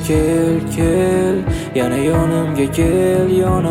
kel yana yonimga kel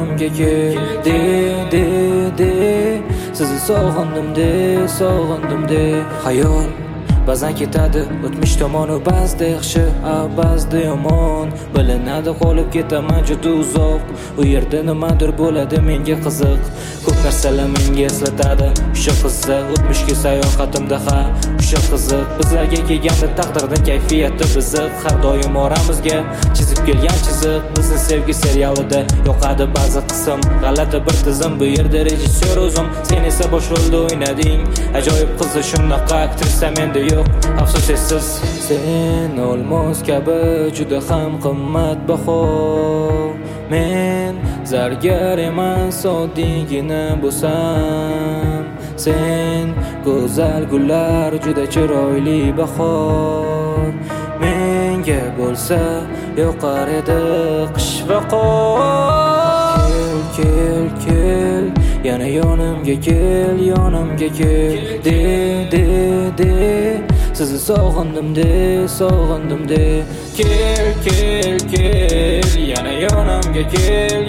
de sizni sog'indim de hayol ba'zan ketadi o'tmish tomonu ba'zida yaxshi ba'zida yomon bilinadi qolib ketaman juda uzoq u yerda nimadir bo'ladi menga qiziq ko'p narsalar menga eslatadi o'sha qiziq o'tmishga sayohatimda o'sha qiziq bizlarga kelganda taqdirning kayfiyati biziq har doim oramizga chizib kelgan chiziq bizni sevgi serialida yoqadi ba'zi qism g'alati bir tizim bu yerda rejissyor o'zim sen esa bosh rolda o'ynading ajoyib qizi shunaqa aktrisa menda yo'q afsus esiz sen olmos kabi juda ham qimmatbaho men zargar emas oddiygina bo'lsam sen go'zal gullar juda chiroyli bahor menga bo'lsa yoqar edi qish va qor kel yana yonimga kel de sizni sog'indim de kel yana yonimga kel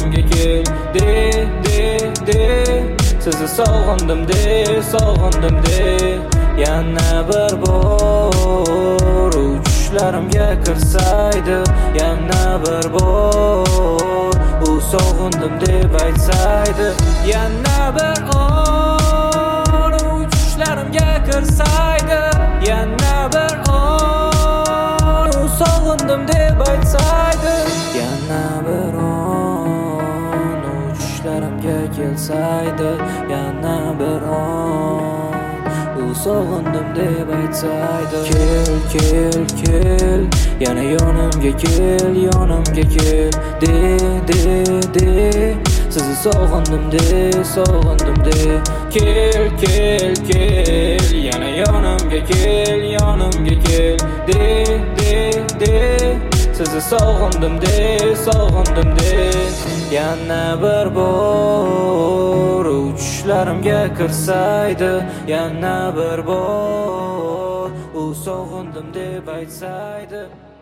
de sizni sog'indim de yana bir bor tushlarimga kirsaydi yana bir bor u sog'indim deb aytsaydi yana bir or tushlarimga kirsaydi yana bir or u sog'indim deb aytsaydi yana bir on tushlarimga kelsaydi yana bir on u sog'indim deb aytsaydi kel yana yonimga kel de sizni sog'indim de kel yana yonimga kel de sizni sog'indim de yana bir bor tushlarimga kirsaydi yana bir bor u sog'indim deb aytsaydi